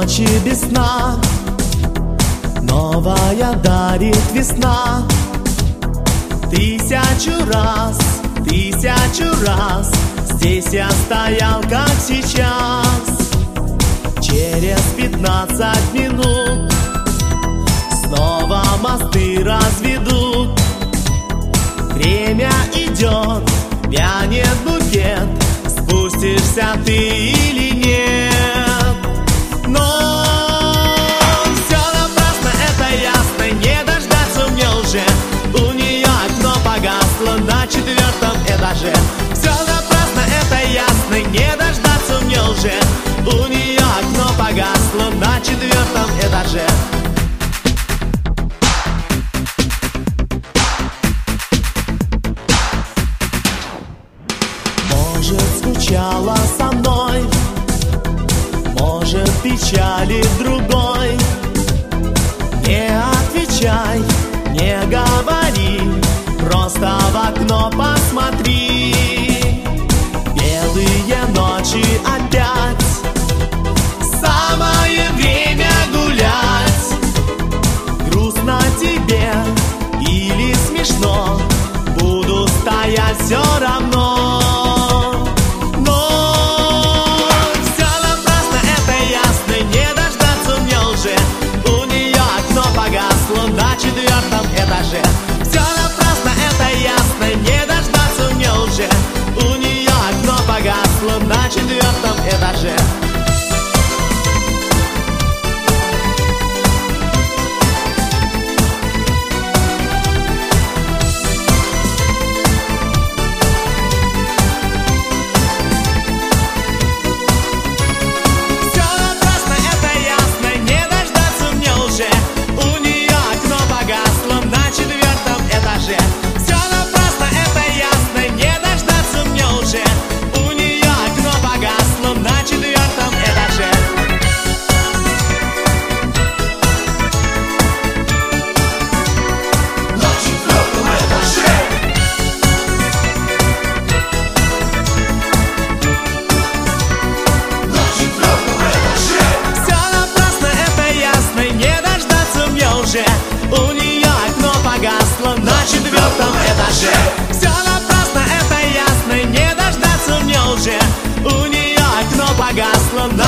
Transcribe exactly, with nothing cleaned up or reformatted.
ночи без сна новая дарит весна. Тысячу раз, тысячу раз здесь я стоял, как сейчас. Через пятнадцать минут снова мосты разведут. Время идет, вянет букет, спустишься ты или нет. Но все напрасно, это ясно, не дождаться мне уже. У нее окно погасло на четвертом этаже. Все напрасно, это ясно, не дождаться мне уже. У нее окно погасло на четвертом этаже. Может, скучала со мной, может, печалит другой. Не отвечай, не говори, просто в окно посмотри. Белые ночи опять, самое время гулять. Грустно тебе или смешно, буду стоять все равно. На четвертом этаже. Все напрасно, это ясно, не дождаться мне уже. У нее окно погасло на четвертом этаже. У нее окно погасло на четвертом этаже. Все напрасно, это ясно, не дождаться мне уже. У нее окно погасло на